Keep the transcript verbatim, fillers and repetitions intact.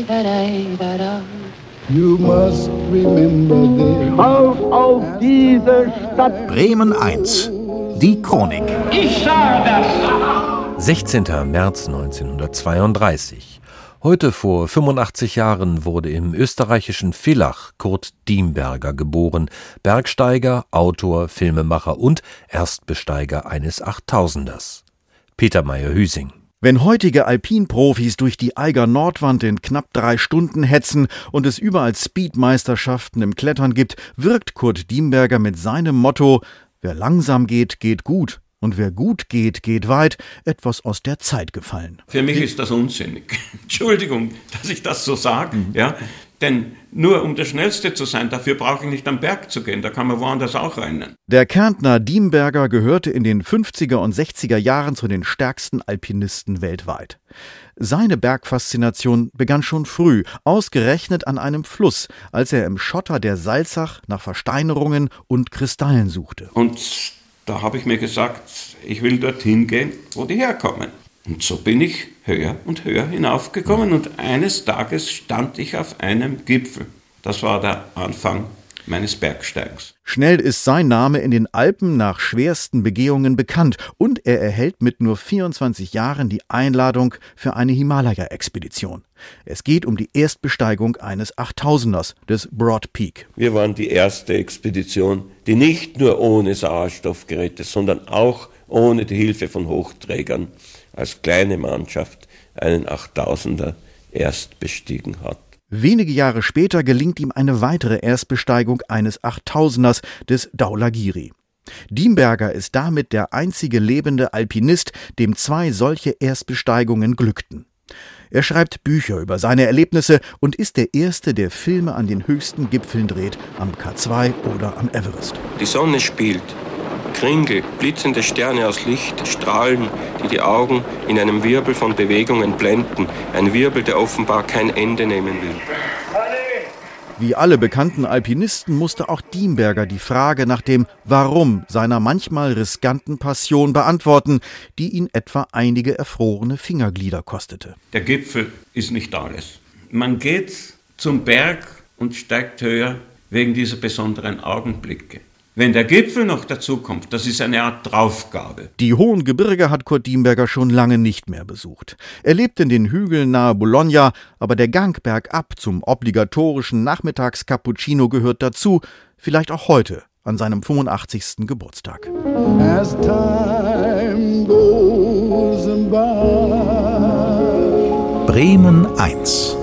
You must remember this. Auf, auf diese Stadt! Bremen eins. Die Chronik. Ich sah das! sechzehnter März neunzehnhundertzweiunddreißig. Heute vor fünfundachtzig Jahren wurde im österreichischen Villach Kurt Diemberger geboren, Bergsteiger, Autor, Filmemacher und Erstbesteiger eines Achttausenders. Peter Meyer-Hüsing. Wenn heutige Alpinprofis durch die Eiger Nordwand in knapp drei Stunden hetzen und es überall Speedmeisterschaften im Klettern gibt, wirkt Kurt Diemberger mit seinem Motto »Wer langsam geht, geht gut und wer gut geht, geht weit« etwas aus der Zeit gefallen. Für mich ist das unsinnig. Entschuldigung, dass ich das so sage, mhm. ja. Denn nur um der Schnellste zu sein, dafür brauche ich nicht am Berg zu gehen, da kann man woanders auch rennen. Der Kärntner Diemberger gehörte in den fünfziger und sechziger Jahren zu den stärksten Alpinisten weltweit. Seine Bergfaszination begann schon früh, ausgerechnet an einem Fluss, als er im Schotter der Salzach nach Versteinerungen und Kristallen suchte. Und da habe ich mir gesagt, ich will dorthin gehen, wo die herkommen. Und so bin ich höher und höher hinaufgekommen und eines Tages stand ich auf einem Gipfel. Das war der Anfang meines Bergsteigens. Schnell ist sein Name in den Alpen nach schwersten Begehungen bekannt und er erhält mit nur vierundzwanzig Jahren die Einladung für eine Himalaya-Expedition. Es geht um die Erstbesteigung eines Achttausenders, des Broad Peak. Wir waren die erste Expedition, die nicht nur ohne Sauerstoffgeräte, sondern auch ohne die Hilfe von Hochträgern als kleine Mannschaft einen Achttausender erst bestiegen hat. Wenige Jahre später gelingt ihm eine weitere Erstbesteigung eines Achttausenders, des Dhaulagiri. Diemberger ist damit der einzige lebende Alpinist, dem zwei solche Erstbesteigungen glückten. Er schreibt Bücher über seine Erlebnisse und ist der Erste, der Filme an den höchsten Gipfeln dreht, am K zwei oder am Everest. Die Sonne spielt. Kringel, blitzende Sterne aus Licht, Strahlen, die die Augen in einem Wirbel von Bewegungen blenden. Ein Wirbel, der offenbar kein Ende nehmen will. Wie alle bekannten Alpinisten musste auch Diemberger die Frage nach dem Warum seiner manchmal riskanten Passion beantworten, die ihn etwa einige erfrorene Fingerglieder kostete. Der Gipfel ist nicht alles. Man geht zum Berg und steigt höher wegen dieser besonderen Augenblicke. Wenn der Gipfel noch dazu kommt, das ist eine Art Draufgabe. Die hohen Gebirge hat Kurt Diemberger schon lange nicht mehr besucht. Er lebt in den Hügeln nahe Bologna, aber der Gang bergab zum obligatorischen Nachmittags-Cappuccino gehört dazu, vielleicht auch heute an seinem fünfundachtzigsten Geburtstag. As time goes by. Bremen eins.